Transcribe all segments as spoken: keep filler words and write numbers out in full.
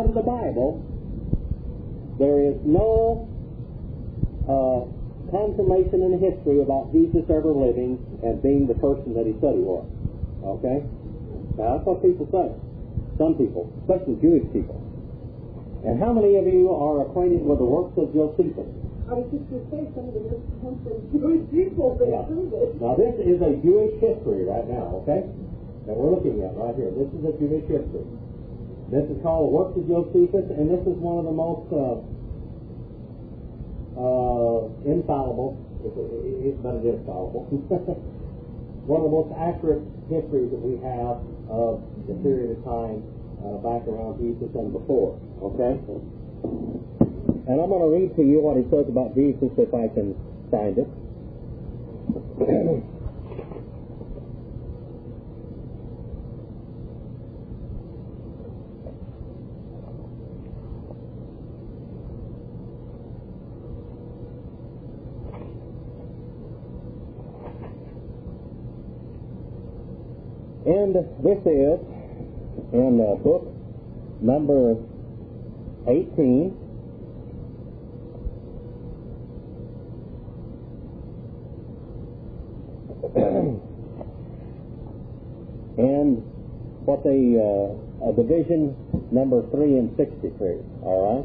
out of the Bible, there is no uh, confirmation in history about Jesus ever living and being the person that he said he was. Okay? Now, that's what people say. Some people, especially Jewish people. And how many of you are acquainted with the works of Josephus? I was just going to say some of the works come from Jewish people that Yeah. prove it. Now, this is a Jewish history right now, okay? That we're looking at right here. This is a Jewish history. This is called Works of Josephus, and this is one of the most uh, uh, infallible, if it, it, but it is fallible, one of the most accurate histories that we have of the period of time uh, back around Jesus and before, okay? And I'm going to read to you what he says about Jesus if I can find it. And this is in uh, book number eighteen. And what they, uh, uh, division number three and sixty-three, all right?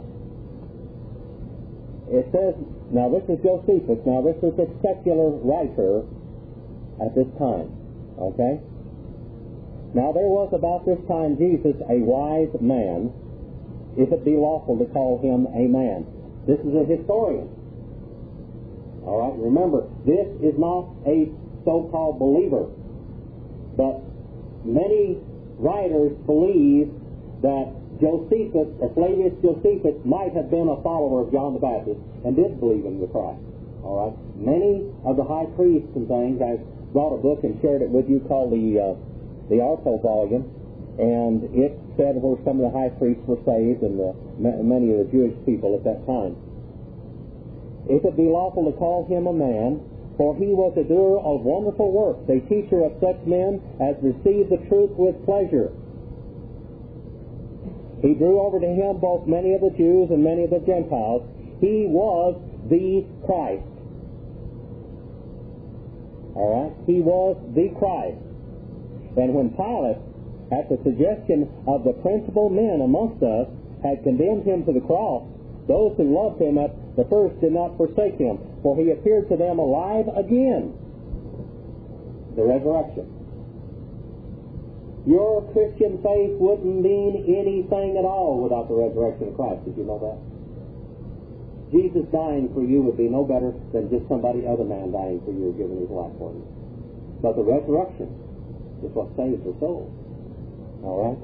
It says, now this is Josephus, now this is a secular writer at this time, okay? Now there was about this time Jesus a wise man, if it be lawful to call him a man. This is a historian. All right, remember, this is not a so-called believer, but many writers believe that Josephus, or Flavius Josephus, might have been a follower of John the Baptist and did believe in the Christ. All right, many of the high priests and things, I brought a book and shared it with you called the uh, the Arto volume, and it said where some of the high priests were saved and the, many of the Jewish people at that time. If it be lawful to call him a man, for he was a doer of wonderful works, a teacher of such men as received the truth with pleasure. He drew over to him both many of the Jews and many of the Gentiles. He was the Christ. All right? He was the Christ. And when Pilate, at the suggestion of the principal men amongst us, had condemned him to the cross, those who loved him at the first did not forsake him, for he appeared to them alive again. The resurrection. Your Christian faith wouldn't mean anything at all without the resurrection of Christ. Did you know that? Jesus dying for you would be no better than just somebody other man dying for you or giving his life for you. But the resurrection is what saves the soul. All right?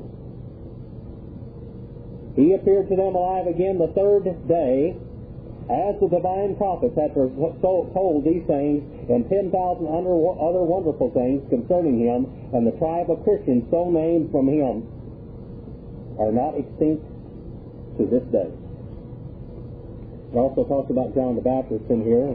He appeared to them alive again the third day, as the divine prophets had told these things, and ten thousand other wonderful things concerning him, and the tribe of Christians so named from him are not extinct to this day. It also talks about John the Baptist in here.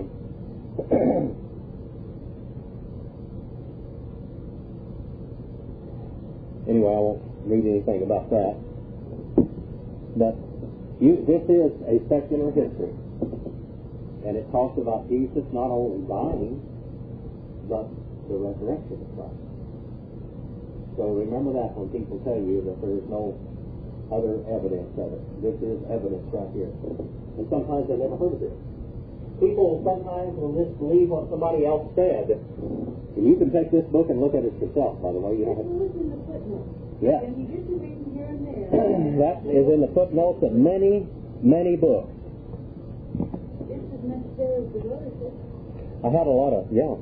Anyway, I won't read anything about that. But you, this is a secular history. And it talks about Jesus not only dying, but the resurrection of Christ. So remember that when people tell you that there is no other evidence of it. This is evidence right here. And sometimes they never heard of it. People sometimes will just believe what somebody else said. And you can take this book and look at it yourself, by the way. You don't have to... Yeah. And you get to read here and there. That is in the footnotes of many, many books. This is necessary as the literature. I had a lot of, yeah.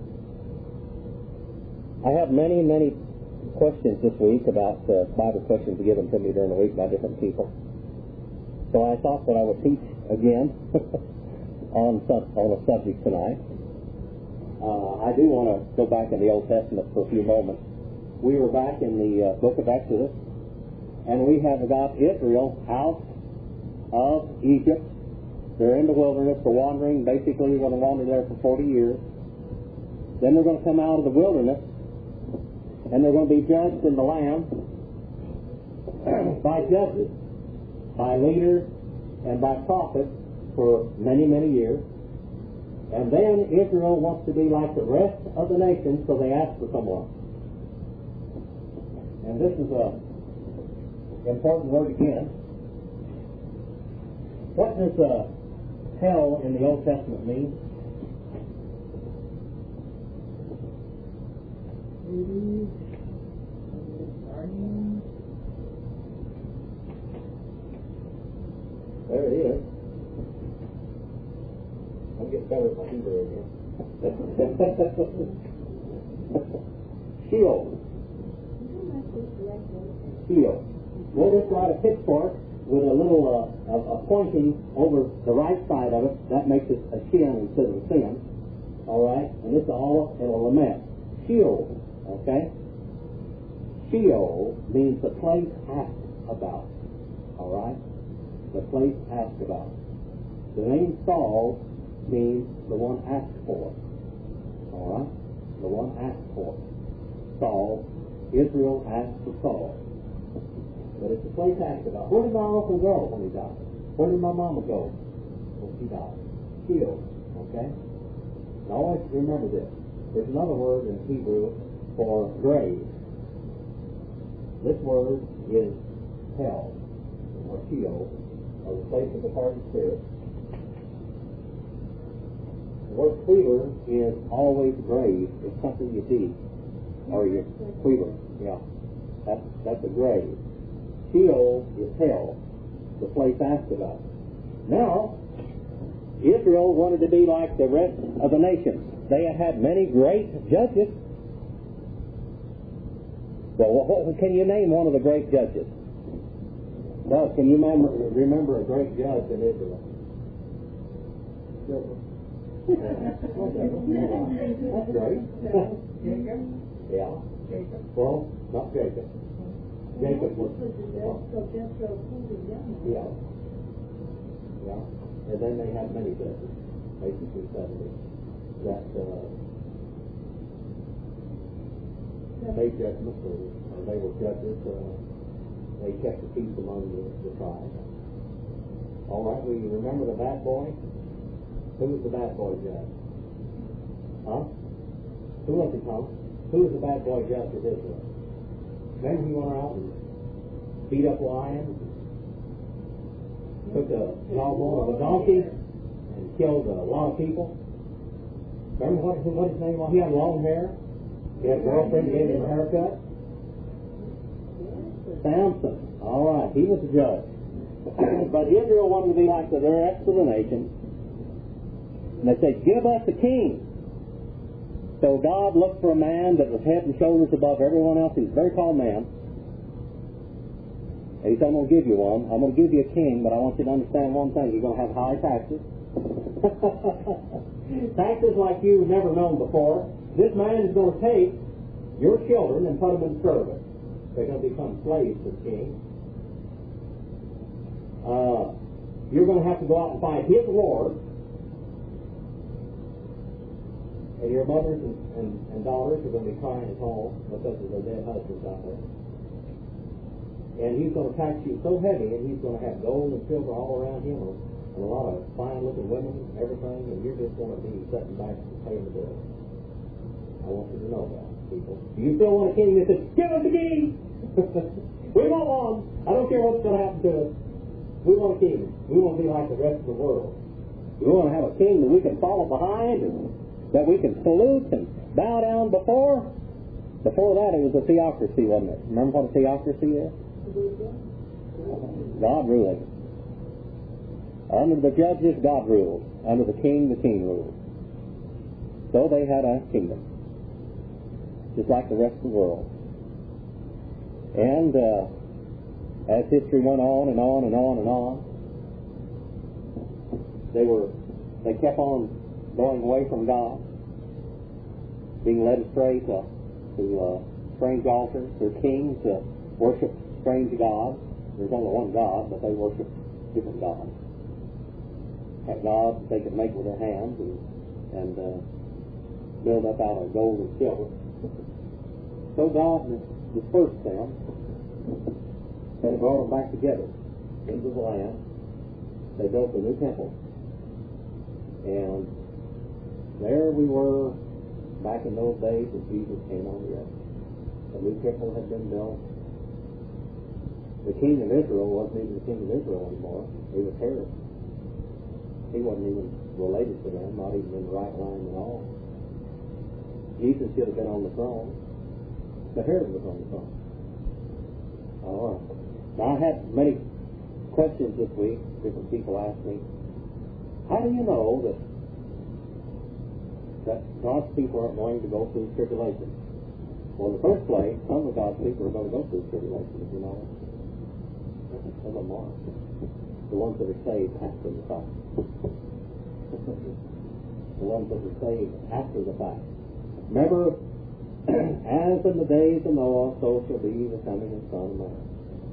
I have many, many questions this week about uh, Bible questions given to me during the week by different people. So I thought that I would teach again on, some, on a subject tonight. Uh, I do want to go back in the Old Testament for a few moments. We were back in the uh, book of Exodus, and we have got Israel out of Egypt. They're in the wilderness. They're wandering. Basically, they're going to wander there for forty years. Then they're going to come out of the wilderness, and they're going to be judged in the land by judges. by leaders and by prophets for many, many years. And then Israel wants to be like the rest of the nations, so they ask for someone. And this is a important word again. What does uh, hell in the Old Testament mean? There it is. I'll get better at my Hebrew again. Sheol. Sheol. We'll just write a pitchfork with a little uh, a, a pointing over the right side of it. That makes it a shin instead of a sin. All right? And this is all in a lament. Sheol. Okay? Sheol means the place asked about. All right? The place asked about. The name Saul means the one asked for. All right? The one asked for. Saul. Israel asked for Saul. But it's the place asked about. Where did my uncle go when he died? Where did my mama go when she died? Sheol. Okay? And always remember this. There's another word in Hebrew for grave. This word is hell, or Sheol, or the place of the departed spirit. The word quiver is always grave. It's something you dig, or you quiver. Yeah, that's that's a grave. Sheol is hell, the place asked about. Now, Israel wanted to be like the rest of the nations. They had had many great judges. Well, what, can you name one of the great judges? Well, can you remember, remember a great judge in Israel? That's great. Yeah. Well, not Jacob. Jacob was. Yeah. Yeah. And then they had many judges, basically seventy, that uh, made judgments, or, or they were judges. Uh, they kept the peace among the, the tribes. All right, will you remember the bad boy? Who was the bad boy judge? Huh? Who was it, Tom? Who was the bad boy judge of Israel? Remember he went out and beat up lions, took the jawbone of a donkey, and killed a lot of people. Remember what, what his name was? He had long hair. He had a girlfriend, gave him a haircut. Samson. All right, he was a judge. But Israel wanted to be like the rest of the nation. And they said, give us a king. So God looked for a man that was head and shoulders above everyone else. He's a very tall man. And he said, I'm going to give you one. I'm going to give you a king, but I want you to understand one thing. You're going to have high taxes. Taxes like you've never known before. This man is going to take your children and put them in service. They're going to become slaves to the king. Uh, you're going to have to go out and fight his wars. And your mothers and, and, and daughters are going to be crying at home because of their dead husbands out there. And he's going to tax you so heavy, and he's going to have gold and silver all around him, and, and a lot of fine-looking women and everything, and you're just going to be sitting back and paying the bill. I want you to know that, people. Do you still want a king that says, give us a king? We want one. I don't care what's going to happen to us. We want a king. We want to be like the rest of the world. We want to have a king that we can follow behind, and that we can salute and bow down before. Before that, it was a theocracy, wasn't it? Remember what a theocracy is? God ruling. Under the judges, God ruled. Under the king, the king ruled. So they had a kingdom, just like the rest of the world. And uh, as history went on and on and on and on, they were they kept on going away from God, being led astray to, to uh, strange altars. Their kings uh, worship strange gods. There's only one God, but they worship different gods. Had gods that they could make with their hands and, and uh, build up out of gold and silver. So God dispersed them and brought them back together. into the land. They built a new temple. And there we were back in those days as Jesus came on the earth. The new temple had been built. The king of Israel wasn't even the king of Israel anymore. He was Herod. He wasn't even related to them, not even in the right line at all. Jesus should have been on the throne, but Herod was on the throne. All right. Now, I had many questions this week. Different people asked me, how do you know that that God's people aren't going to go through tribulation? Well, in the first place, some of God's people are going to go through tribulation, if you know it. Some of them are. The ones that are saved after the fact. The ones that are saved after the fact. Remember, as in the days of Noah, so shall be the coming of the Son of Man.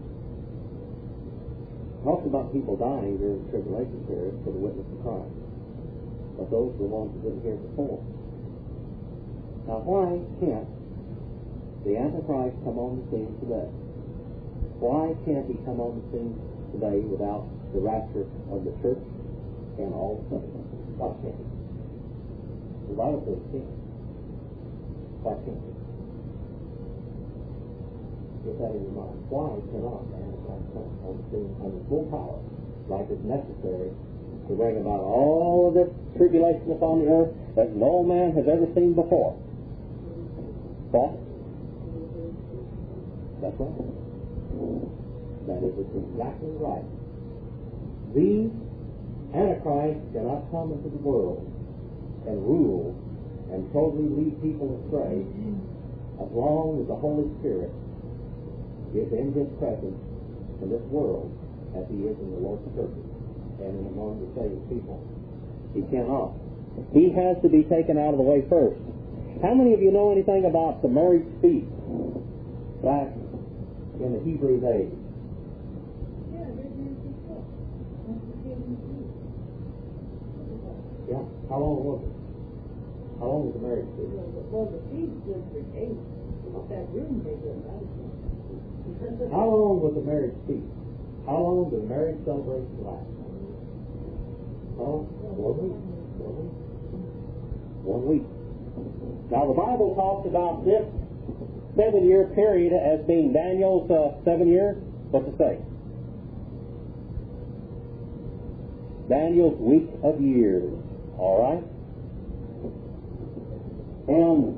Talks about people dying during the tribulation period for the witness of Christ. But those are the ones that didn't hear before. Now, why can't the Antichrist come on the scene today? Why can't he come on the scene today without the rapture of the church and all the saints? Why can't he? The Bible says he can't. Why can't he? Get that in your mind. Why cannot the Antichrist come on the scene under full power, like it's necessary to bring about all of this tribulation upon the earth that no man has ever seen before? What? That's right. That is exactly right. The Antichrist cannot come into the world and rule and totally lead people astray as long as the Holy Spirit is in his presence in this world as he is in the Lord's church and in among the saved people. He cannot. He has to be taken out of the way first. How many of you know anything about the marriage feast back in the Hebrew days? Yeah. How long was it? How long was the marriage feast? Well, the feast was for eight. It's that room they go out. How long was the marriage feast? How long did the marriage celebration last? Oh, one week. One week. One week. Now, the Bible talks about this seven-year period as being Daniel's uh, seven years. What's it say? Daniel's week of years. All right? And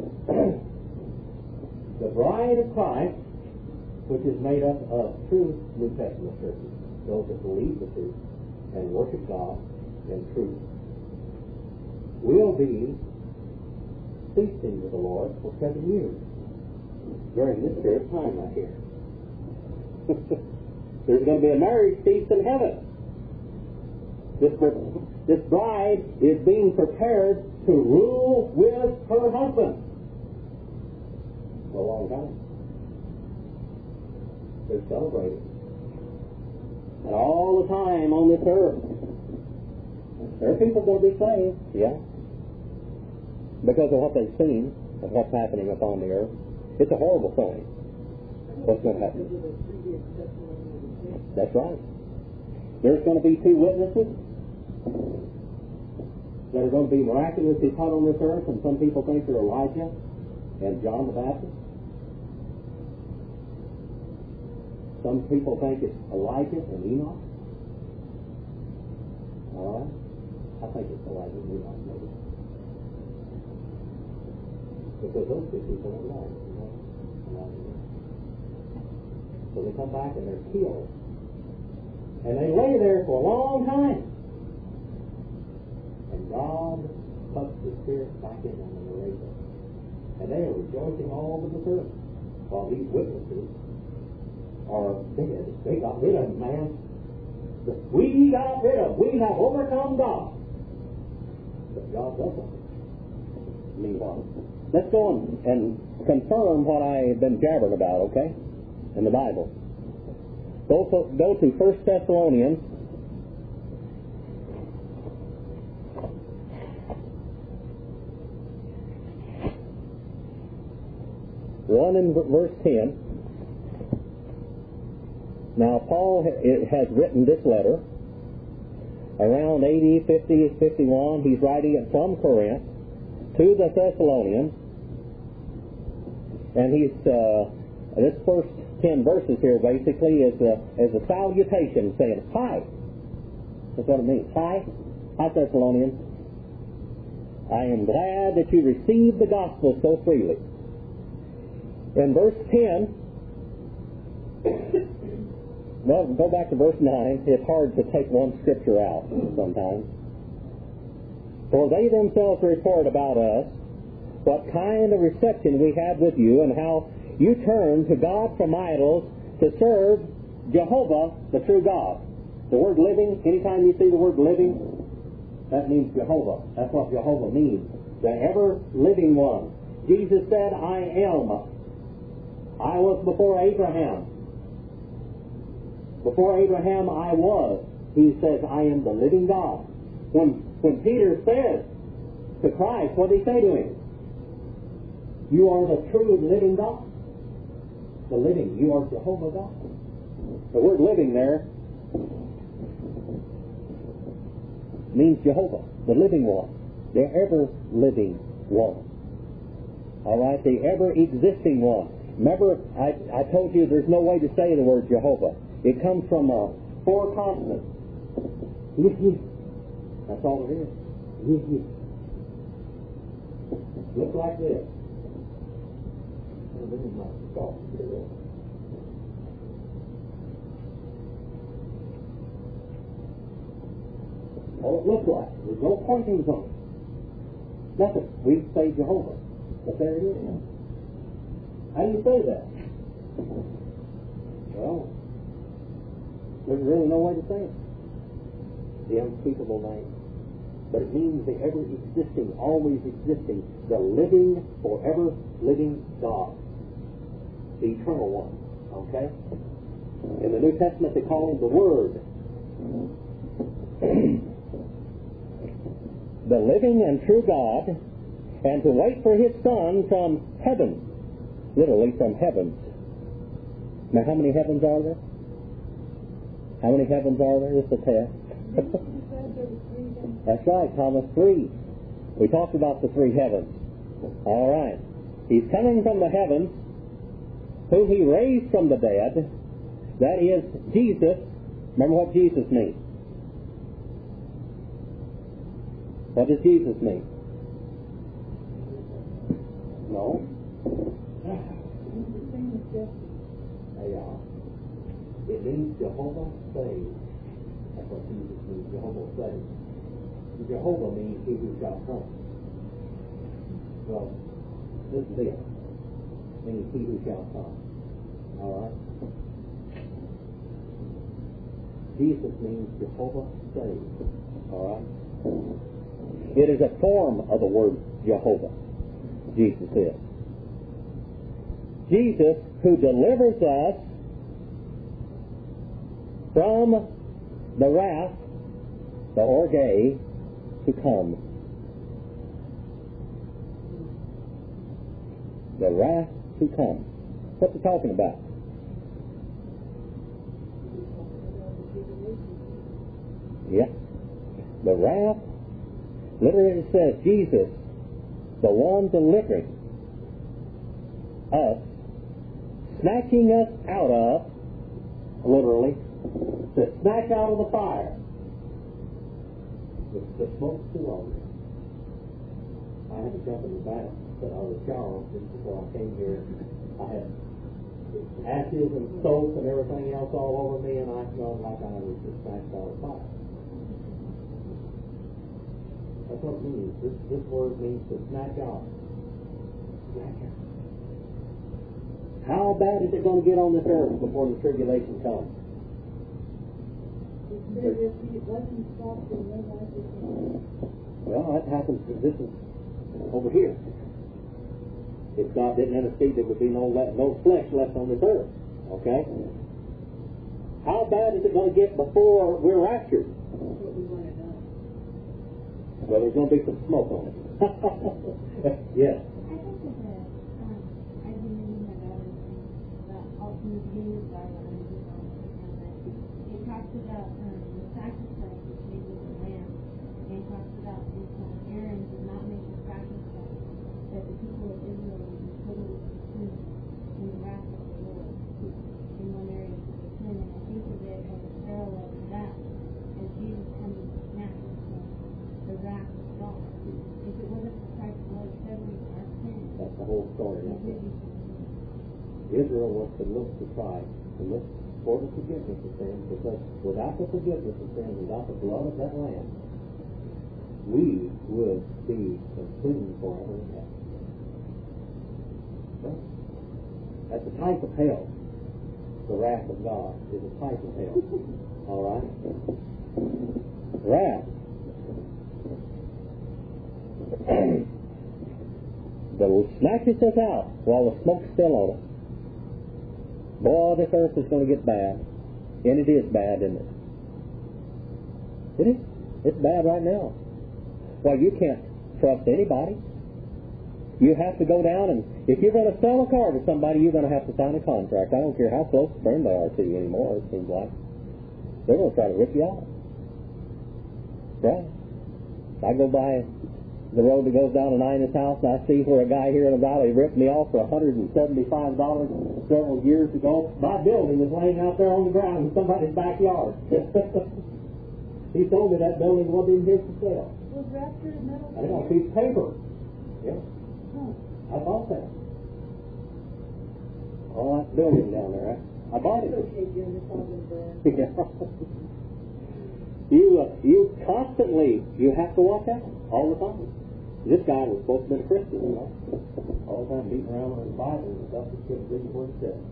the bride of Christ, which is made up of true New Testament churches, those that believe the truth and worship God in truth, will be feasting with the Lord for seven years during this period of time right here. There's going to be a marriage feast in heaven. This, this bride is being prepared to rule with her husband for a long time. They're celebrating. And all the time on this earth, there are people going to be saved. Yeah. Because of what they've seen, of what's happening upon the earth. It's a horrible thing. What's going to happen? That's right. There's going to be two witnesses that are going to be miraculously put on this earth, and some people think they're Elijah and John the Baptist. Some people think it's Elijah and Enoch. All right? I think it's Elijah and Enoch, maybe. Because those two people are alive. You know? So they come back and they're killed. And they lay there for a long time. And God puts the Spirit back in them and they raise them. And they are rejoicing all over the earth while these witnesses are dead. They got rid of them, man. We got rid of. We have overcome God. But God doesn't. Meanwhile, let's go on and confirm what I've been jabbering about, okay? In the Bible. Go to, go to First Thessalonians. one and verse ten. Now, Paul has written this letter around A D fifty, fifty-one. He's writing it from Corinth to the Thessalonians. And he's, uh, this first ten verses here basically is a, is a salutation saying, hi. That's what it means. Hi. Hi, Thessalonians. I am glad that you received the gospel so freely. In verse ten, well, go back to verse nine. It's hard to take one scripture out sometimes. For they themselves report about us what kind of reception we had with you, and how you turned to God from idols to serve Jehovah, the true God. The word living, anytime you see the word living, that means Jehovah. That's what Jehovah means. The ever-living one. Jesus said, I am. I was before Abraham. Before Abraham I was. He says, I am the living God. When, when Peter says to Christ, what did he say to him? You are the true living God. The living. You are Jehovah God. The word living there means Jehovah, the living one, the ever-living one. All right, the ever-existing one. Remember, I, I told you there's no way to say the word Jehovah. It comes from uh, four consonants. That's all it is. Look like this. All it looks like. There's no pointings on it. Nothing. We say Jehovah. But there it is. How do you say that? Well, there's really no way to say it. The unspeakable name. But it means the ever-existing, always existing, the living, forever living God. The eternal one. Okay? In the New Testament they call him the Word. The living and true God, and to wait for his Son from heaven. Literally from heavens. Now how many heavens are there? How many heavens are there? It's a test. That's right, Thomas, three. We talked about the three heavens. All right. He's coming from the heavens, who he raised from the dead. That is Jesus. Remember what Jesus means. What does Jesus mean? No? Yeah. It means Jehovah saves. That's what Jesus means, Jehovah saves. Jehovah means he who shall come. Well, this is it. Means he who shall come. Alright? Jesus means Jehovah saves. Alright? It is a form of the word Jehovah. Jesus is. Jesus who delivers us from the wrath, the orge, to come. The wrath to come. What's it talking about? Yeah. The wrath, literally it says Jesus, the one delivering us, snatching us out of, literally, to snatch out of the fire. The, the smoke's too long. I had to jump in the bath, but I was showering just before I came here. I had ashes and soap and everything else all over me, and I smelled like I was just snatched out of the fire. That's what it means. This, this word means to snatch out. Snatch out. How bad is it going to get on this earth before the tribulation comes? Well, that happens. This is over here. If God didn't intercede, there would be no le- no flesh left on this earth. Okay? How bad is it going to get before we're raptured? Well, there's going to be some smoke on it. Yes. I think that the, um, I've been reading my daughter's thing about ultimate views by what I'm doing. story now. Israel was to look to Christ, to look for the forgiveness of sins, because without the forgiveness of sins, without the blood of that Lamb, we would be consumed forever in hell. So, that's a type of hell. The wrath of God is a type of hell. All right? Wrath. That'll snatch itself out while the smoke's still on it. Boy, this earth is going to get bad. And it is bad, isn't it? It is. It's bad right now. Well, you can't trust anybody. You have to go down and, if you're going to sell a car to somebody, you're going to have to sign a contract. I don't care how close a friend they are to you anymore, it seems like. They're going to try to rip you off. Right? I go by the road that goes down to Nina's house, and I see where a guy here in the valley ripped me off for one hundred seventy-five dollars several years ago. My building was laying out there on the ground in somebody's backyard. He told me that building wasn't even his to sell. Was Raptor metal? I got a piece of paper. Yeah. Oh. I bought that. All that building down there. I, I bought it. Okay, Jim, it's all been burned. Yeah. You, uh, you constantly, you have to watch out all the time. This guy was supposed to be a Christian, you know. All the time beating around with his Bible and stuff, he couldn't read what it said.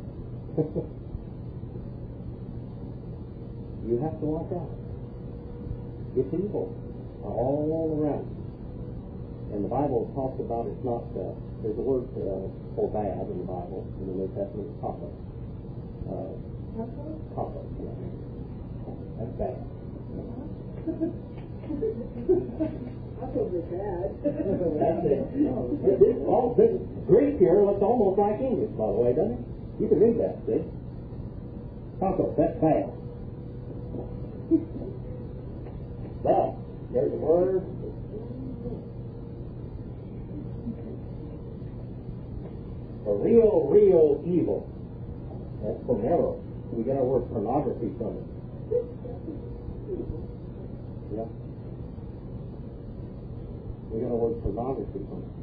You have to watch out. It's evil all around. And the Bible talks about it's not, uh, there's a word uh, for bad in the Bible, in the New Testament, papa. Uh, papa, yeah. That's bad. I feel bit bad. That's it. This, all, this Greek here looks almost like English, by the way, doesn't it? You can read that, see? Papa, that's bad. But there's a word. A real, real evil. That's pornero. We get our word pornography from it. Yeah. We got our word pornography from it.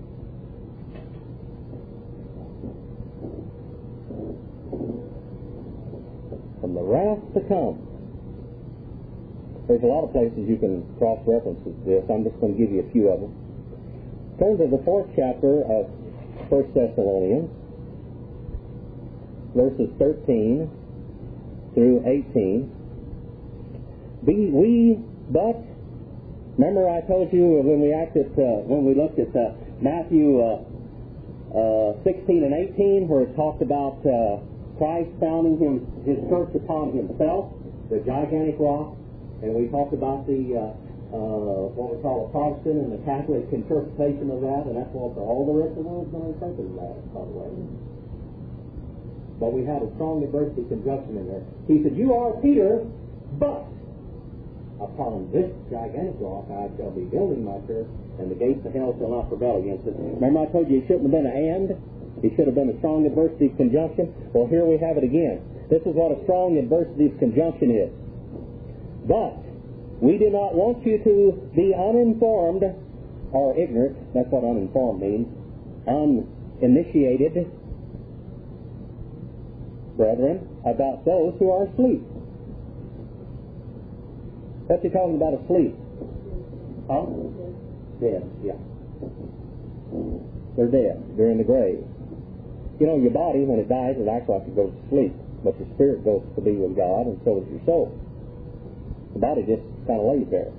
From the wrath to come. There's a lot of places you can cross-reference this. I'm just going to give you a few of them. Turn to the fourth chapter of First Thessalonians, verses thirteen through eighteen. Be we, but remember I told you when we acted, uh, when we looked at uh, Matthew uh, uh, sixteen and eighteen, where it talked about uh, Christ founding him, his church upon himself, the gigantic rock, and we talked about the uh, uh, what we call a Protestant and the Catholic interpretation of that, and that's what all the rest of the world's going to interpret that, by the way. But we have a strong adversity conjunction in there. He said, "You are Peter, but upon this gigantic rock I shall be building my church, and the gates of hell shall not prevail against it." Remember I told you it shouldn't have been an and? It should have been a strong adversity conjunction. Well, here we have it again. This is what a strong adversity conjunction is. But we do not want you to be uninformed or ignorant. That's what uninformed means. Uninitiated, brethren, about those who are asleep. What's he talking about asleep? Huh? Dead, yeah. They're dead. They're in the grave. You know, your body, when it dies, it acts like it goes to sleep. But your spirit goes to be with God, and so does your soul. The body just kind of lays there.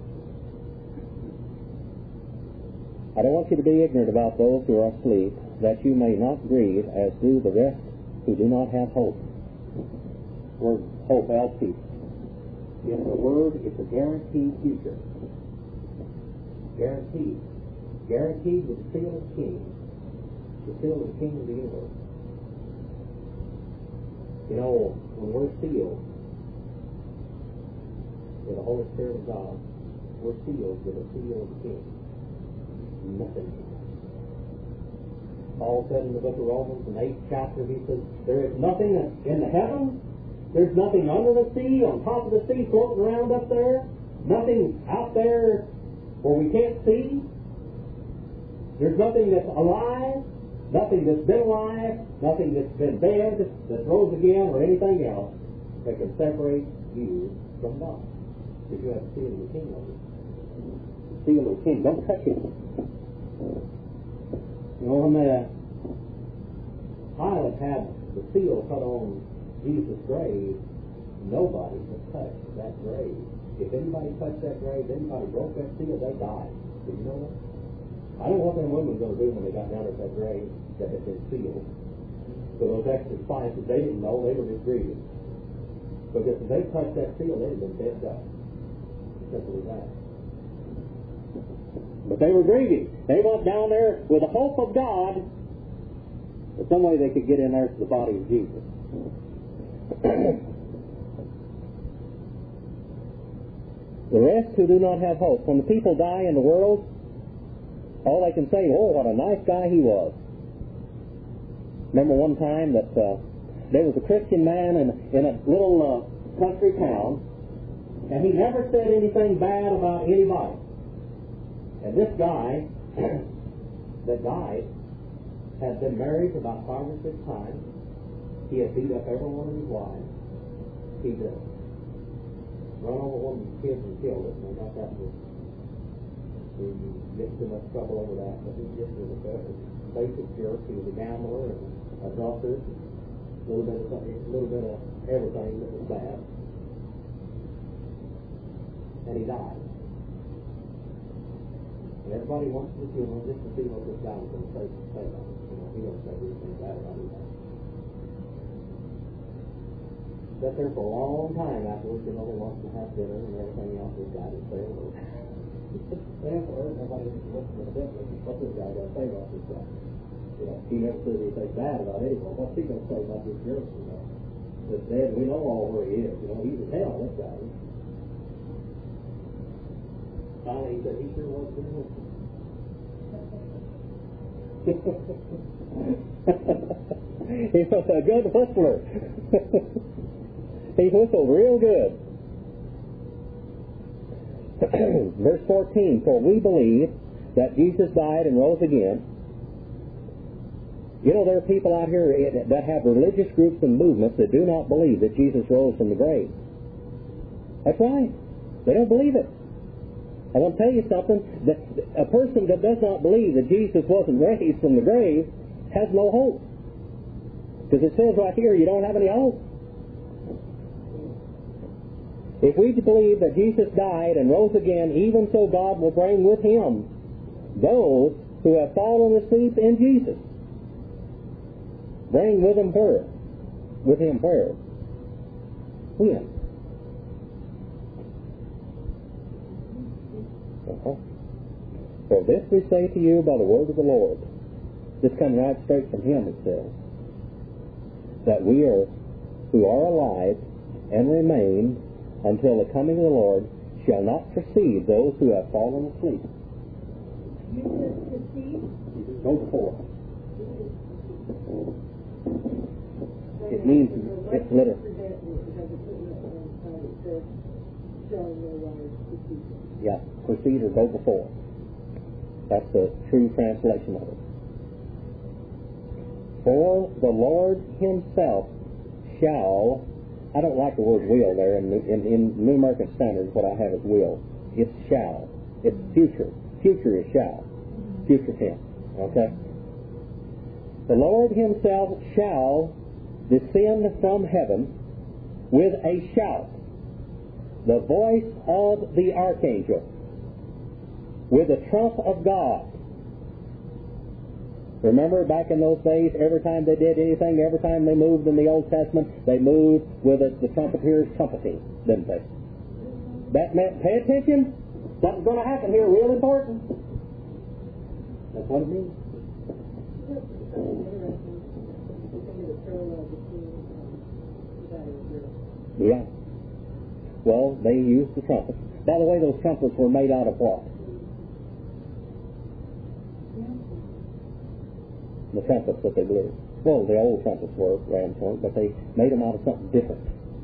I don't want you to be ignorant about those who are asleep, that you may not grieve as do the rest who do not have hope. Word hope, L P. It's a word, it's a guaranteed future. Guaranteed. Guaranteed with the seal of the King. The seal of the King of the universe. You know, when we're sealed with the Holy Spirit of God, we're sealed with the seal of the King. Nothing. Paul said in the book of Romans, in the eighth chapter, he says, there is nothing in the heavens, there's nothing under the sea, on top of the sea, floating around up there, nothing out there where we can't see. There's nothing that's alive nothing that's been alive, nothing that's been dead, that rose again, or anything else that can separate you from God. Because you have the seal of the King over you. Seal of the King. Don't touch it. You know, when the Pilate had the seal put on Jesus' grave, nobody could touch that grave. If anybody touched that grave, anybody broke that seal, they died. Did you know that? I don't know what them women were going to do when they got down at that grave that had been sealed. So those extra spices, they didn't know, they were just grieving. Because if they touched that seal, they'd have been dead dust. Simple as that. But they were grieving. They went down there with the hope of God that some way they could get in there to the body of Jesus. The rest who do not have hope. When the people die in the world, all they can say, oh, what a nice guy he was. Remember one time that uh, there was a Christian man in, in a little uh, country town, and he never said anything bad about anybody. And this guy that died had been married about five or six times. He had beat up every one of his wives. He did run over one of his kids and killed it, and I got that was he get too much trouble over that, but he just was a basic jerk. He was a gambler and a drunkard, a little bit of something, a little bit of everything that was bad. And he died. And everybody wants to see him just to see what this guy was going to say say about it. You know, he don't say anything bad about anybody. Sat there for a long time afterwards, you know, they wanted to have dinner and everything else this guy would say. Therefore, everybody was looking at it, what this guy got to say about this guy. You know, he never said anything bad about anyone. What's he going to say about this jerk? You know, this dead, we know all where he is. You know, he's in hell, this guy. Finally, he said he sure was good whistle. He was a good whistler. He whistled real good. Verse fourteen, for we believe that Jesus died and rose again. You know, there are people out here that have religious groups and movements that do not believe that Jesus rose from the grave. That's right. They don't believe it. I want to tell you something. That a person that does not believe that Jesus wasn't raised from the grave has no hope. Because it says right here, you don't have any hope. If we believe that Jesus died and rose again, even so God will bring with him those who have fallen asleep in Jesus. Bring with him where? With him where? When? Uh-huh. For this we say to you by the word of the Lord. This comes right straight from him, it says. That we are, who are alive and remain until the coming of the Lord, shall not precede those who have fallen asleep. You said precede? Go before. It means it's literal. Yeah, precede or go before. That's the true translation of it. For the Lord himself shall, I don't like the word will there, in, in, in New American Standard, what I have is will. It's shall. It's future. Future is shall. Future tense. Okay? The Lord himself shall descend from heaven with a shout, the voice of the archangel, with the trump of God. Remember back in those days, every time they did anything, every time they moved in the Old Testament, they moved with a, the trumpeters trumpeting, didn't they? That meant, pay attention, something's going to happen here, real important. That's what it means. Yeah. Well, they used the trumpets. By the way, those trumpets were made out of what? The trumpets that they blew. Well, the old trumpets were ram's horns, but they made them out of something different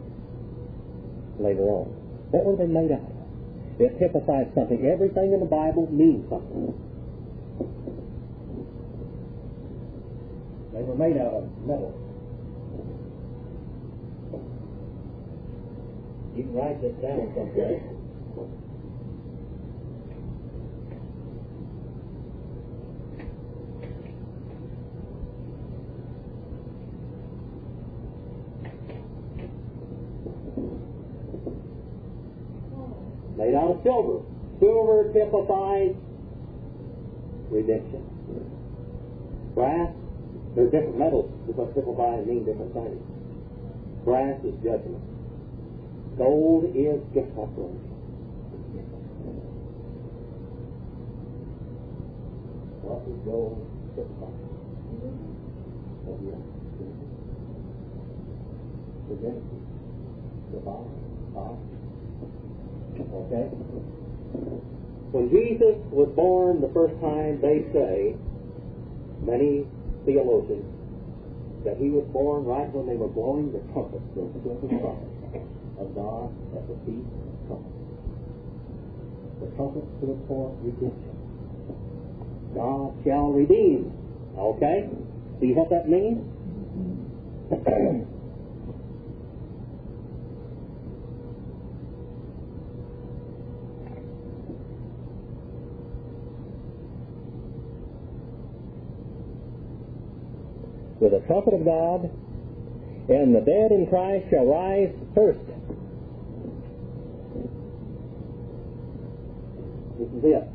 later on. What were they made out of? It typifies something. Everything in the Bible means something. They were made out of metal. You can write this down someplace. Made out of silver. Silver typifies redemption. Brass, there's different metals because typify and mean different things. Brass is judgment. Gold is gift offering. What is gold typify? Redemption. Divine. Power. Okay? When Jesus was born the first time, they say, many theologians, that he was born right when they were blowing the trumpet, the silver trumpet of God at the feast of the trumpet. The trumpet stood for redemption. God shall redeem. Okay? See what that means? With the trumpet of God, and the dead in Christ shall rise first. This is it.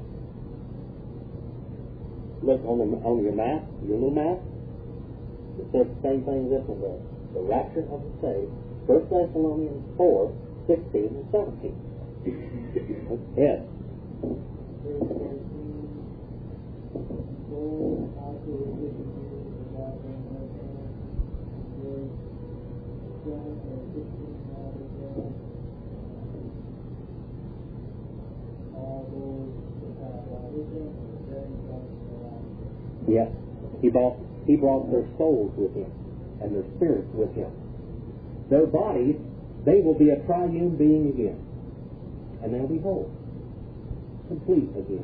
Look on, the, on your map, your little map. It says the same thing as this one does. The rapture of the saved. First Thessalonians four, sixteen and seventeen. Yes. Yes, he brought he brought their souls with him and their spirits with him. Their bodies, they will be a triune being again, and they'll be whole, complete again.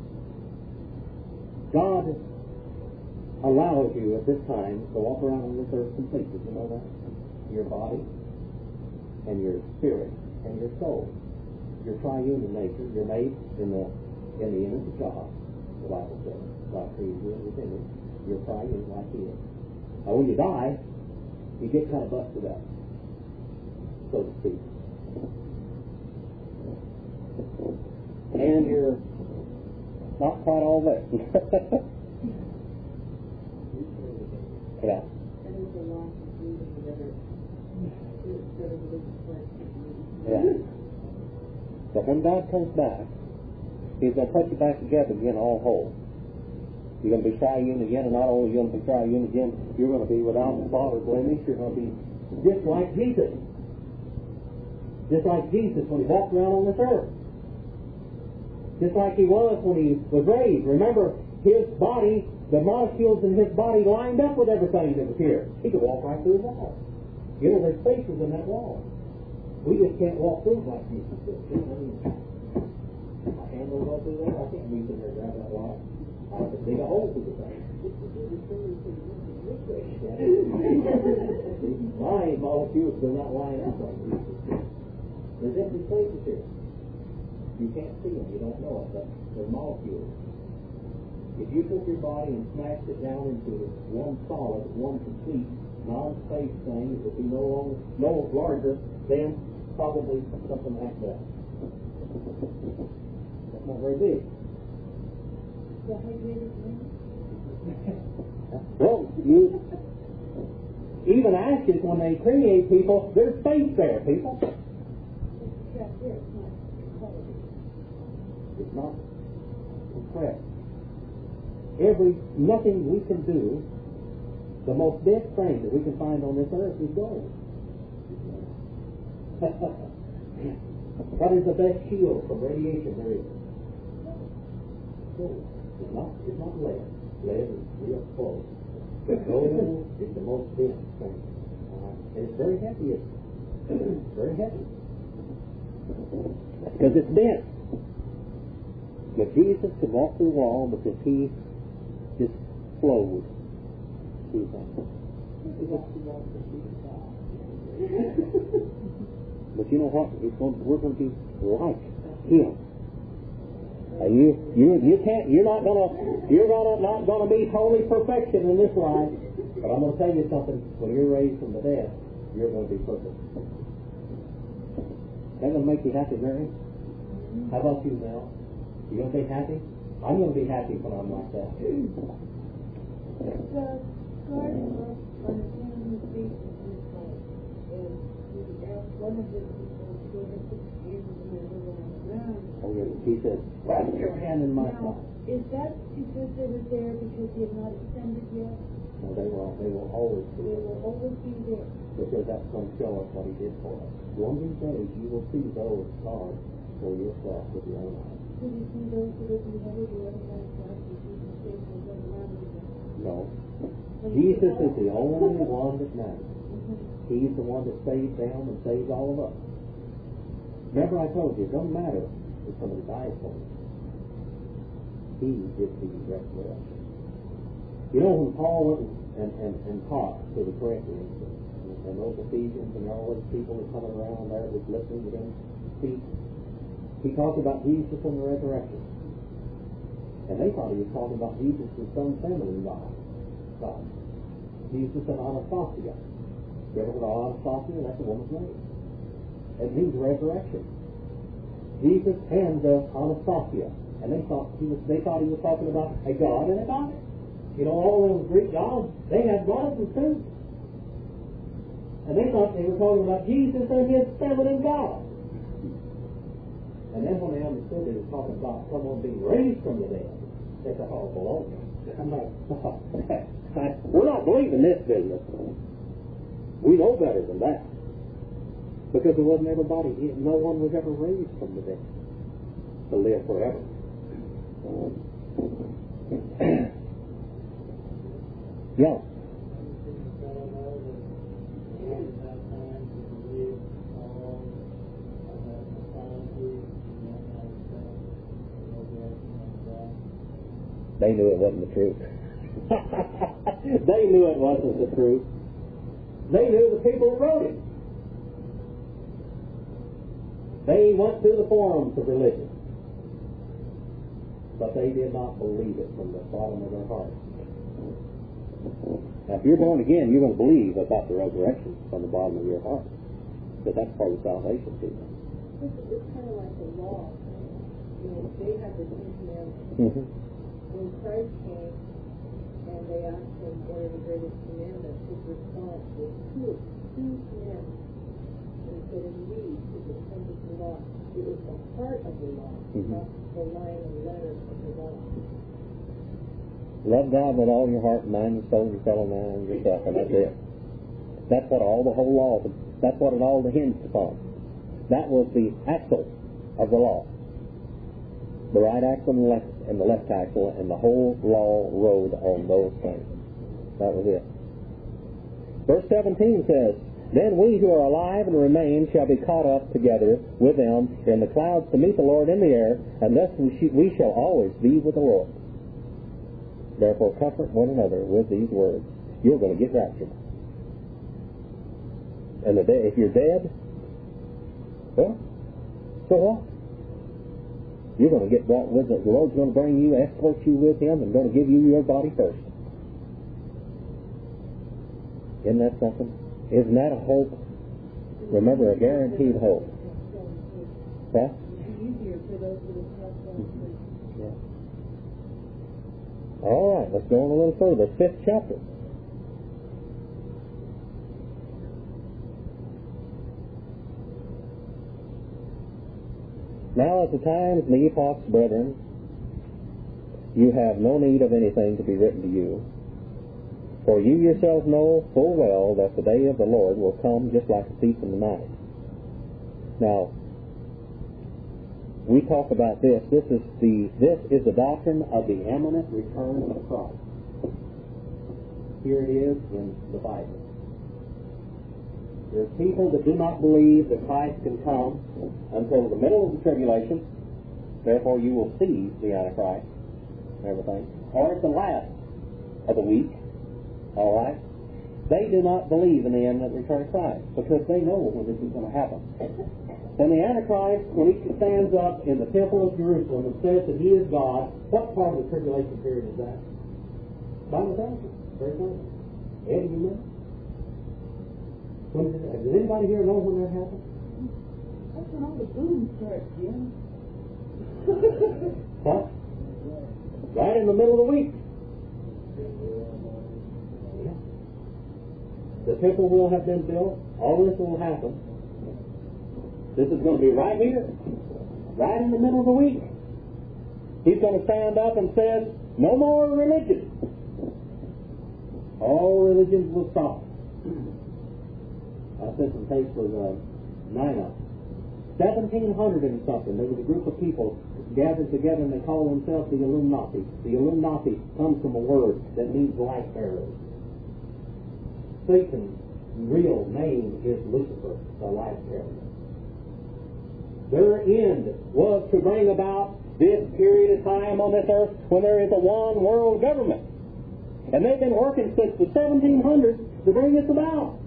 God allows you at this time to walk around on this earth complete. Did you know that? Your body and your spirit and your soul. You're triune in nature. You're made in the in the image of God. The Bible says God created you in His image. You're triune like He is. Now, when you die, you get kind of busted up, so to speak, and you're not quite all there. Yeah. Yeah. But when God comes back, He's going to put you back together again, all whole. You're going to be triune again, and not only are you going to be triune again, you're going to be without spot or blemish. You're going to be just like Jesus. Just like Jesus when He walked around on this earth. Just like He was when He was raised. Remember, His body, the molecules in His body lined up with everything that was here. He could walk right through the wall. You know, there's spaces in that wall. We just can't walk through like Jesus did. My hand will go through there. I can't reach in there and grab that wall. I have to dig a hole through the thing. My molecules do not line up like Jesus did. There's empty spaces here. You can't see them. You don't know it, but they're molecules. If you took your body and smashed it down into one solid, one complete, non-space thing, it would be no longer, no larger than probably something like that. That's not very big. Well, you even ashes, when they create people, there's space there, people. It's not compressed. Every, nothing we can do, the most best thing that we can find on this earth is gold. What is the best shield from radiation there is? Gold. It's not, it's not lead. Lead is real close. But gold is the most dense thing. Uh, and it's very heavy. It's very heavy. Because it's dense. But Jesus could walk through the wall because He just flowed. do you think? But you know what? It's going, we're going to be like Him. Uh, you, you, you can't. You're not gonna. You're gonna not gonna be holy perfection in this life. But I'm gonna tell you something. When you're raised from the dead, you're going to be perfect. That gonna make you happy, Mary? How about you, Mel? You gonna be happy? I'm gonna be happy when I'm like that. The garden on the king's feet is home. And he asked one of the people to go to six years and then go on the ground. Oh, yeah. He said, "Wrap your hand in my Now, side." is that because they were there because he had not ascended yet? No, they will. They will always be. They will always be there. Because that's going to show us what He did for us. One of these days, you will see those stars for yourself with your own eyes. Did you see those who lived in heaven who had not died and Jesus saved them from the land of them? No. Jesus is the only one that matters. He's the one that saved them and saves all of us. Remember I told you, it doesn't matter if somebody dies for you. He gives the resurrection. You know, when Paul went and, and, and taught to the Corinthians, and, and those Ephesians and all those people that coming around there was listening to him speak, he talked about Jesus and the resurrection. And they thought he was talking about Jesus and some feminine God. God. Jesus and Anastasia. You ever heard of Anastasia? That's a woman's name. It means resurrection. Jesus and uh, Anastasia. And they thought he was they thought he was talking about a God and a goddess. You know, all those Greek gods, they had goddesses too. And they thought they were talking about Jesus and his feminine God. And then when they understood they were talking about someone being raised from the dead, they said, "Oh, well, I'm like, oh, we're not believing this business. We know better than that." Because there wasn't everybody, no one was ever raised from the dead to live forever. Yeah. They knew it wasn't the truth. They knew it wasn't the truth. They knew the people who wrote it. They went through the forums of religion, but they did not believe it from the bottom of their heart. Now, if you're born again, you're going to believe about the resurrection from the bottom of your heart, because that's part of salvation to you. It's, it's kind of like the law. You know, they had the Ten Commandments. Mm-hmm. When Christ came and they asked him what are the greatest commandments, his response was two, two commandments. And he said, indeed, it was under the law. It was the heart of the law, mm-hmm. not the line and letters of the law. Love God with all your heart, mind, and soul, your fellow man, and yourself, and that's it. That's what all the whole law, that's what it all hinged upon. That was the axle of the law. The right axle and the left, and the left axle, and the whole law rode on those things. That was it. Verse seventeen says, "Then we who are alive and remain shall be caught up together with them in the clouds to meet the Lord in the air, and thus we, sh- we shall always be with the Lord. Therefore comfort one another with these words." You're going to get raptured. And the day, if you're dead, well, so what? You're going to get brought with it. The Lord's going to bring you, escort you with Him, and going to give you your body first. Isn't that something? Isn't that a hope? Remember, a guaranteed hope. Huh? Easier for those who have passed on. Yeah. All right, let's go on a little further. The fifth chapter. "Now at the times and the epochs, brethren, you have no need of anything to be written to you. For you yourselves know full well that the day of the Lord will come just like a thief in the night." Now, we talk about this. This is the this is the doctrine of the imminent return of Christ. Here it is in the Bible. There's people that do not believe that Christ can come until the middle of the tribulation. Therefore, you will see the Antichrist and everything. Or at the last of the week, All right? They do not believe in the imminent return of Christ because they know when this is going to happen. And the Antichrist, when he stands up in the temple of Jerusalem and says that he is God, what part of the tribulation period is that? Bible tells us. Very clear. Ed, you know? When did, does anybody here know when that happened? That's when all the boom starts, Jim. What? Right in the middle of the week. Yeah. The temple will have been built. All this will happen. This is going to be right here. Right in the middle of the week. He's going to stand up and says, no more religion. All religions will stop. I sent some tapes with uh, Nina. seventeen hundred and something. There was a group of people gathered together and they call themselves the Illuminati. The Illuminati comes from a word that means light bearers. Satan's real name is Lucifer, the light bearer. Their end was to bring about this period of time on this earth when there is a one world government. And they've been working since the seventeen hundreds to bring this about.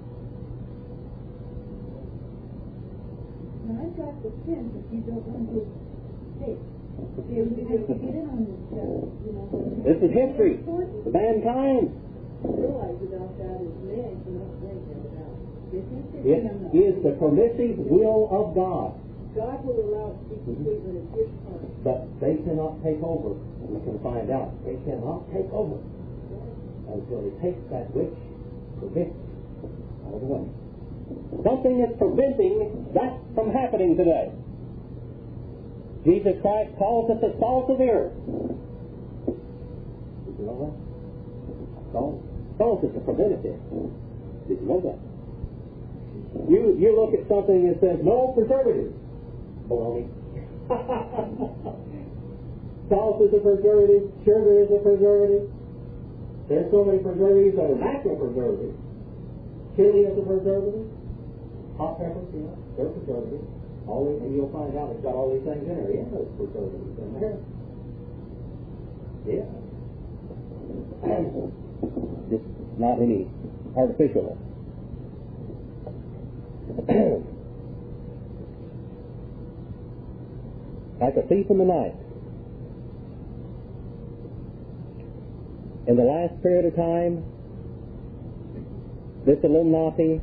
Now, I've got the sense that you don't want to take. You have to get in on this stuff, you know. This is history. Mankind. Realize without that is man cannot bring that about. It is the permissive will of God. God will allow it to be complete when it's His time. But they cannot take over. We can find out. They cannot take over until He takes that which prevents all the way. Something is preventing that from happening today. Jesus Christ calls us the salt of the earth. Did you know that? Salt. Salt is a preventative. Did you know that? You you look at something that says no preservatives. Baloney. Salt is a preservative. Sugar is a preservative. There's so many preservatives that are natural preservatives. Chili is a preservative. Hot peppers, you know, they're preservatives. All these, and you'll find out it's got all these things in there. Yeah, there's preservatives in there. Yeah. Just not any artificial. Like a thief in the night. In the last period of time, this Illuminati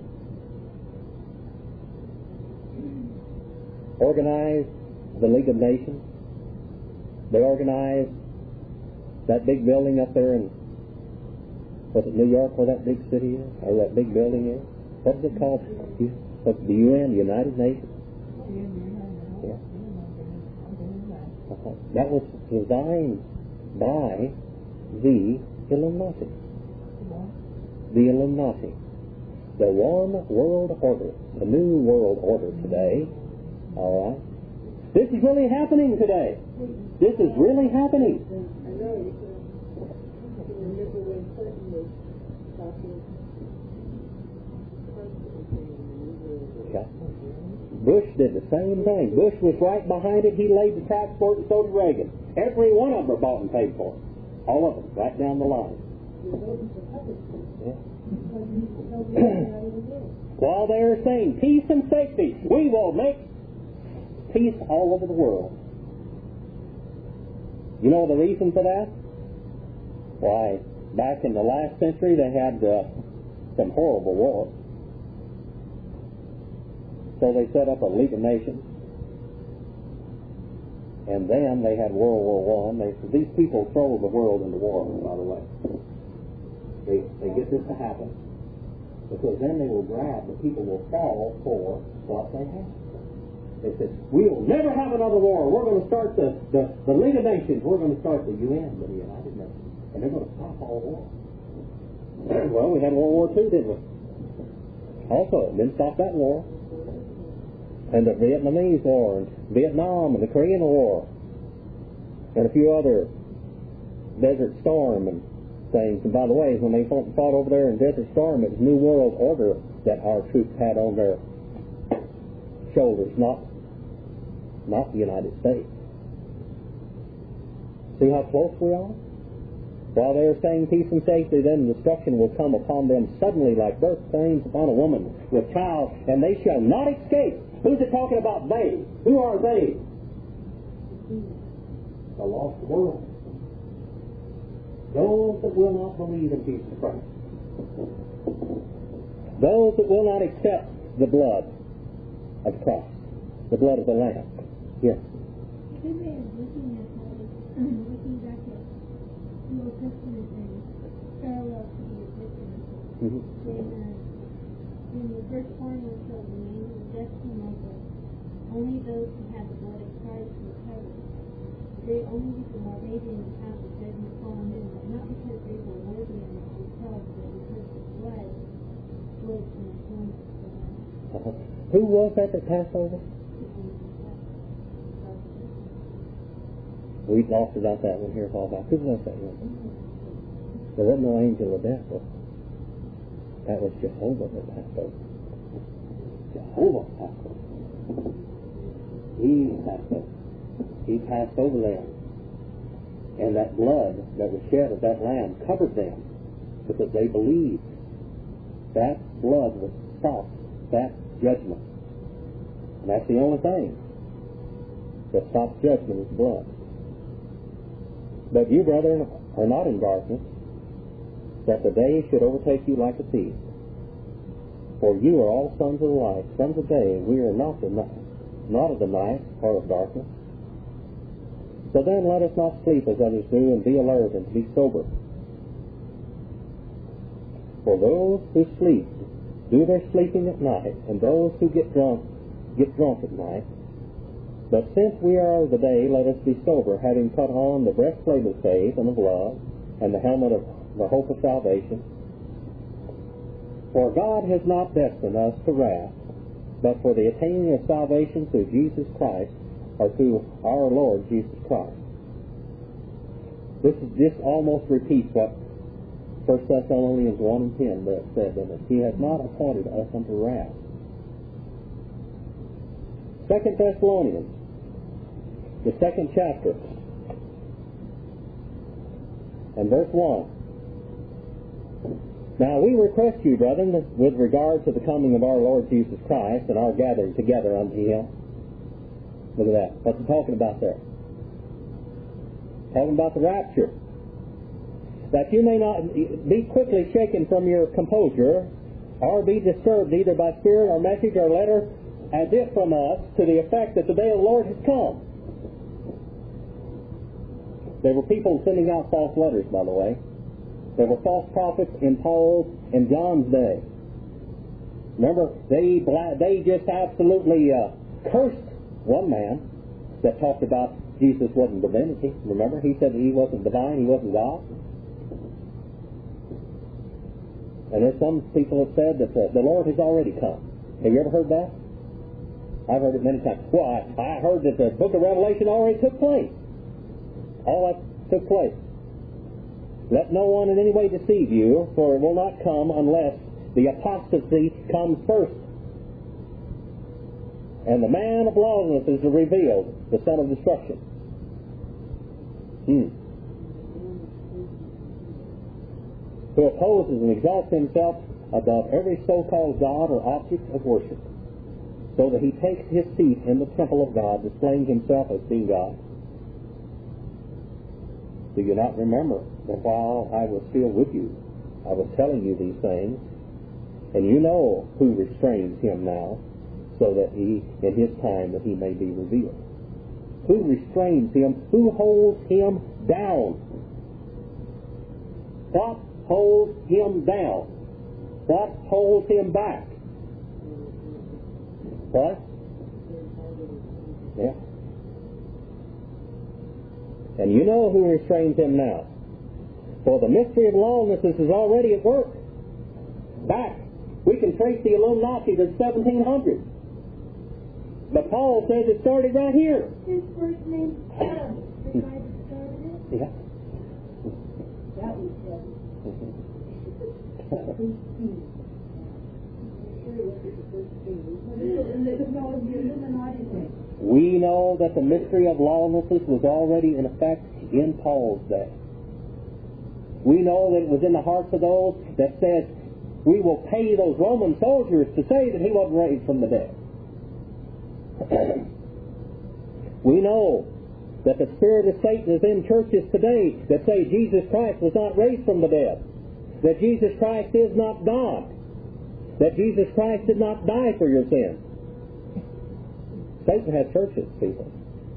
organized the League of Nations. They organized that big building up there in, was it New York where that big city is? Or that big building is? What is it called? What's the U N, the United Nations? Yeah. Uh-huh. That was designed by the Illuminati. The Illuminati. The one world order. The new world order today. All right. This is really happening today. This is really happening. I know you can remember when Clinton was talking constantly. Yeah. Bush did the same thing. Bush was right behind it. He laid the tracks for it, and so did Reagan. Every one of them are bought and paid for. All of them, right down the line. Yeah. While they are saying peace and safety, we will make peace all over the world. You know the reason for that? Why, back in the last century they had uh, some horrible wars. So they set up a League of Nations. And then they had World War One. They, these people throw the world into war, by the way. They, they get this to happen. Because then they will grab, the people will fall for what they have. They said, we'll never have another war. We're going to start the, the, the League of Nations. We're going to start the U N, the United Nations. And they're going to stop all war. Well, we had World War Two, didn't we? Also, it didn't stop that war. And the Vietnamese War, and Vietnam, and the Korean War, and a few other Desert Storm and things. And by the way, when they fought, fought over there in Desert Storm, it was New World Order that our troops had on their shoulders, not not the United States. See how close we are? While they are saying peace and safety, then destruction will come upon them suddenly like birth pains upon a woman with child, and they shall not escape. Who's it talking about? They. Who are they? The lost world. Those that will not believe in Jesus Christ. Those that will not accept the blood of Christ, the blood of the Lamb. Yes. Good way of looking at that is looking back at the Old Testament and parallel to the Egyptians. Mm-hmm. When, uh, when the verse one was told, the name of death came over, only those who had the blood of Christ were covered. They only the more they didn't have the judgment fall on them, but not because they were worthy of themselves, but because the blood was an atonement for them. Uh-huh. Who was that that passed over? We talked about that one here a while back. Who was that one? There wasn't no angel of death. That was Jehovah that passed over. Jehovah passed over. He passed over. He passed over them. And that blood that was shed of that lamb covered them because they believed. That blood would stop that judgment. And that's the only thing that stops judgment is blood. But you, brethren, are not in darkness, that the day should overtake you like a thief. For you are all sons of the light, sons of day, and we are not the night, not of the night or of darkness. So then let us not sleep as others do, and be alert and be sober. For those who sleep do their sleeping at night, and those who get drunk get drunk at night. But since we are of the day, let us be sober, having put on the breastplate of faith and of love, and the helmet of the hope of salvation. For God has not destined us to wrath, but for the attaining of salvation through Jesus Christ, or through our Lord Jesus Christ. This is this almost repeats what First Thessalonians one and ten said, that He has not appointed us unto wrath. Second Thessalonians, the second chapter, and verse one. Now we request you, brethren, with regard to the coming of our Lord Jesus Christ and our gathering together unto Him. Look at that. What's it talking about there? Talking about the rapture. That you may not be quickly shaken from your composure, or be disturbed either by spirit or message or letter, as if from us, to the effect that the day of the Lord has come. There were people sending out false letters, by the way. There were false prophets in Paul's and John's day. Remember, they they just absolutely uh, cursed one man that talked about Jesus wasn't divinity. Remember, he said that he wasn't divine, he wasn't God. And there's some people that said that the, the Lord has already come. Have you ever heard that? I've heard it many times. Well, I, I heard that the book of Revelation already took place. All that took place. Let no one in any way deceive you, for it will not come unless the apostasy comes first. And the man of lawlessness is revealed, the son of destruction. Hmm. Who opposes and exalts himself above every so-called God or object of worship, so that he takes his seat in the temple of God, displaying himself as being God. Do you not remember that while I was still with you, I was telling you these things, and you know who restrains him now, so that he, in his time, that he may be revealed? Who restrains him? Who holds him down? What holds him down? What holds him back? What? Yeah. And you know who restrains him now. For the mystery of lawlessness is already at work. Back. We can trace the Illuminati to seventeen hundred. But Paul says it started right here. His first name is Adam, the guy that started it. Yeah. That was heavy. We know that the mystery of lawlessness was already in effect in Paul's day. We know that it was in the hearts of those that said, we will pay those Roman soldiers to say that he wasn't raised from the dead. We know that the spirit of Satan is in churches today that say Jesus Christ was not raised from the dead, that Jesus Christ is not God, that Jesus Christ did not die for your sins. Satan has churches, people.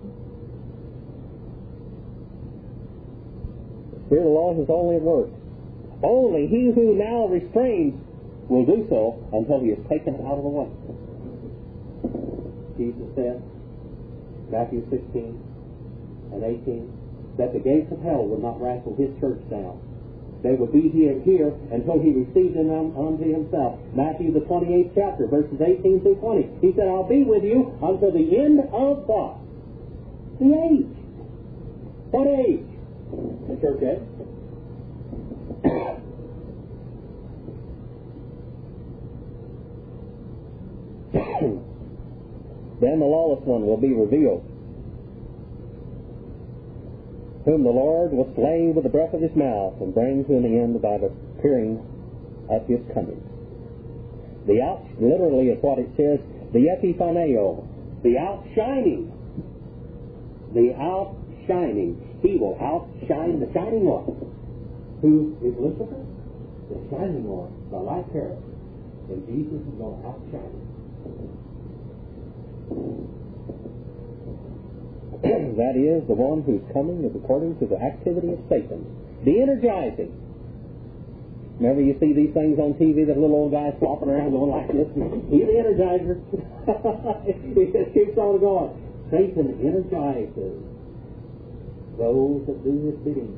The Spirit of the Lord is only at work. Only he who now restrains will do so until he is taken out of the way. Jesus said, Matthew sixteen and eighteen, that the gates of hell would not wrestle his church down. They would be here, here until he received them unto himself. Matthew the twenty-eighth chapter, verses eighteen through twenty. He said, I'll be with you until the end of what? The age. What age? The church age. Then the lawless one will be revealed, whom the Lord will slay with the breath of his mouth and bring to an end by the appearing of his coming. The out, literally is what it says, the epiphaneo, the outshining. The outshining. He will outshine the shining one. Who is Lucifer? The shining one, the light bearer. And Jesus is going to outshine him. That is, the one whose coming is according to the activity of Satan. The energizing. Remember, you see these things on T V, that little old guy flopping around going like this. He's the energizer. He just keeps on going. Satan energizes those that do his bidding.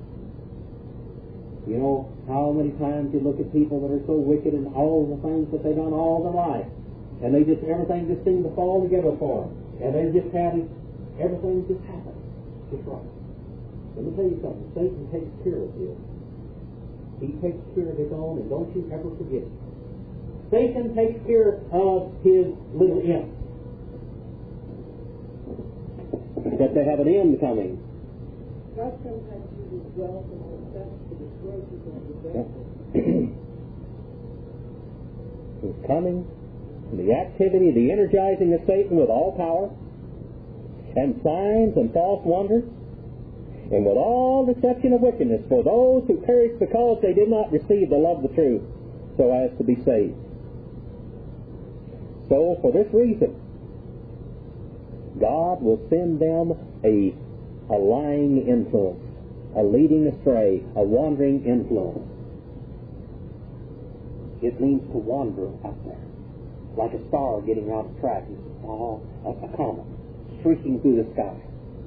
You know how many times you look at people that are so wicked in all the things that they've done all their life, and they just, everything just seems to fall together for them, and they're just having, everything just happens just right. Let me tell you something. Satan takes care of his. He takes care of his own, and don't you ever forget it. Satan takes care of his little imp. But they have an end coming. God sometimes uses wealth and success to destroy people in the Yeah. He's coming. The activity, the energizing of Satan with all power, and signs and false wonders, and with all deception of wickedness for those who perish because they did not receive the love of the truth, so as to be saved. So, for this reason, God will send them a, a lying influence, a leading astray, a wandering influence. It means to wander out there, like a star getting out of track, uh, a, a comet streaking through the sky.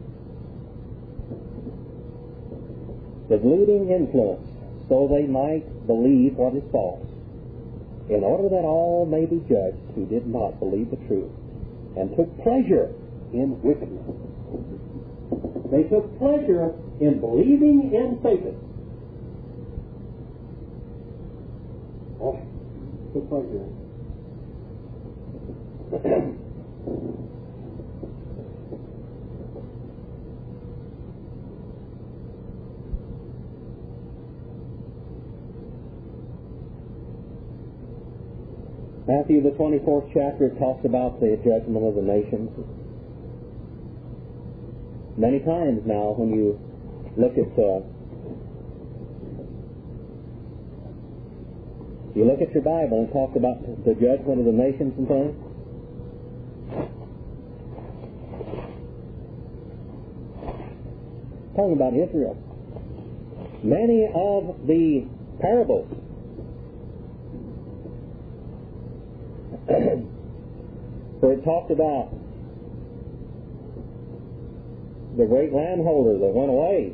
The leading influence, so they might believe what is false, in order that all may be judged who did not believe the truth, and took pleasure in wickedness. They took pleasure in believing in Satan. Oh, took pleasure. Matthew, the twenty-fourth chapter, talks about the judgment of the nations. Many times now, when you look at uh, you look at your Bible and talk about the judgment of the nations and things, talking about Israel. Many of the parables where it talked about the great landholder that went away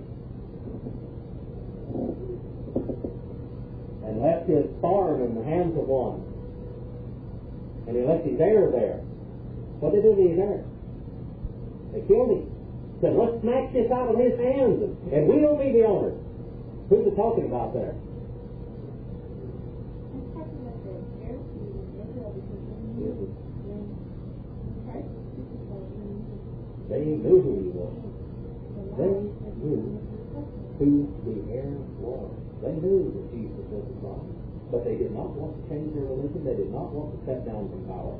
and left his farm in the hands of one, and he left his heir there. What did they do to his heir? They killed him. Said, let's snatch this out of his hands, and, and we'll be the owners. Who's it talking about there? They knew who he was. They knew who the heir was. They knew that Jesus was the Christ, but they did not want to change their religion. They did not want to step down from power.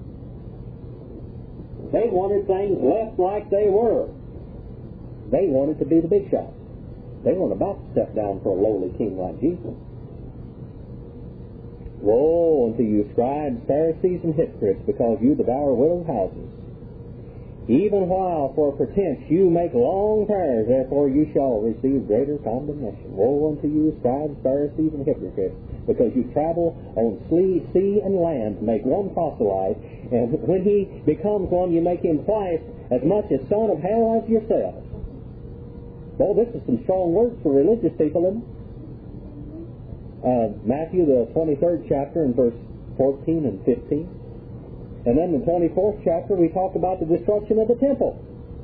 They wanted things left like they were. They wanted to be the big shots. They weren't about to step down for a lowly king like Jesus. Woe unto you, scribes, Pharisees, and hypocrites, because you devour widows' houses. Even while for pretense you make long prayers, therefore you shall receive greater condemnation. Woe unto you, scribes, Pharisees, and hypocrites, because you travel on sea and land to make one proselyte, and when he becomes one, you make him twice as much a son of hell as yourselves. Well, this is some strong words for religious people, isn't it? Uh, Matthew, the twenty-third chapter, and verse fourteen and fifteen. And then in the twenty-fourth chapter, we talk about the destruction of the temple.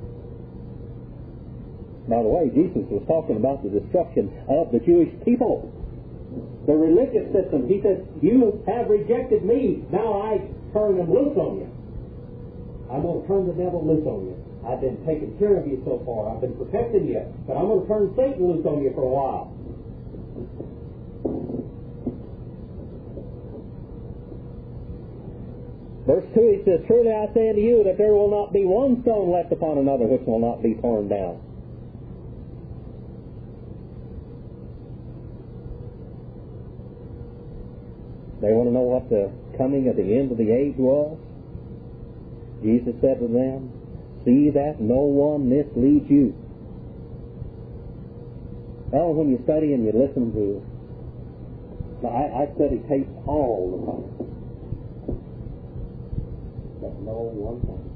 By the way, Jesus was talking about the destruction of the Jewish people. The religious system. He says, you have rejected me. Now I turn them loose on you. I'm going to turn the devil loose on you. I've been taking care of you so far. I've been protecting you. But I'm going to turn Satan loose on you for a while. Verse two, he says, truly I say unto you that there will not be one stone left upon another which will not be torn down. They want to know what the coming of the end of the age was? Jesus said to them, see that no one misleads you. Well, when you study and you listen to, I, I study tapes all the time. But no one thing.